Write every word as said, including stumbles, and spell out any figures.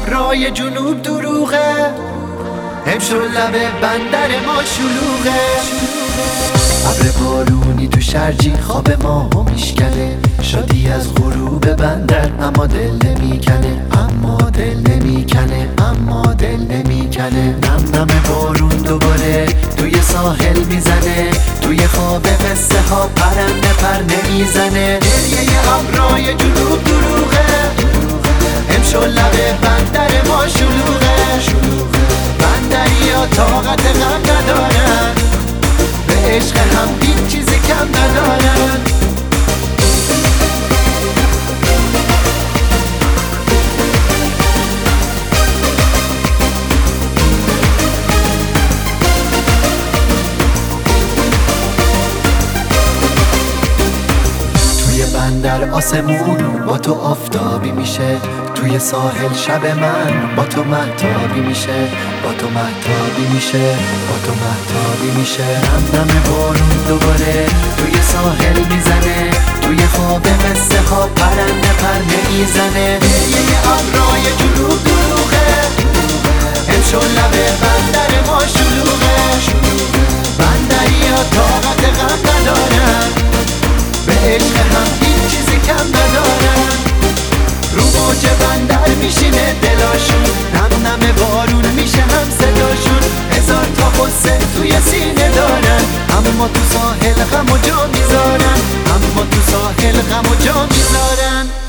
ابرای جنوب دروغه، امشو لب بندر ما شلوغه. ابر بارونی تو شرجی خواب ماهو میشکنه، شادی از غروب بندر اما دل نمیکنه، اما دل نمیکنه، اما دل نمیکنه. نم نم بارون دوباره توی ساحل میزنه، توی خواب قصه ها پرنده پر نمیزنه. گریه ابرای جنوب دروغه، امشو لب بندر ما شلوغه. بندریا طاقت غم ندارن، به عشق هم هیچ چیزی کم ندارن. توی بندر آسمون با تو آفتابی میشه، توی ساحل شب من با تو مهتابی میشه، با تو مهتابی میشه، با تو مهتابی میشه. نم نم بارون دوباره توی ساحل میزنه، توی خواب قصه ها پرنده پر نمیزنه. گریه ابرای جنوب دروغه، امشو لب بندر ما شلوغه. بندریا طاقت غم ندارن، به عشق هم هیچ چیزی کم ندارن. رو موج بندر میشینه دلاشون، نم نم بارون میشه هم صداشون. هزار تا قصه توی سینه دارن، اما تو ساحل غم و جا میذارن، اما تو ساحل غم و جا میذارن.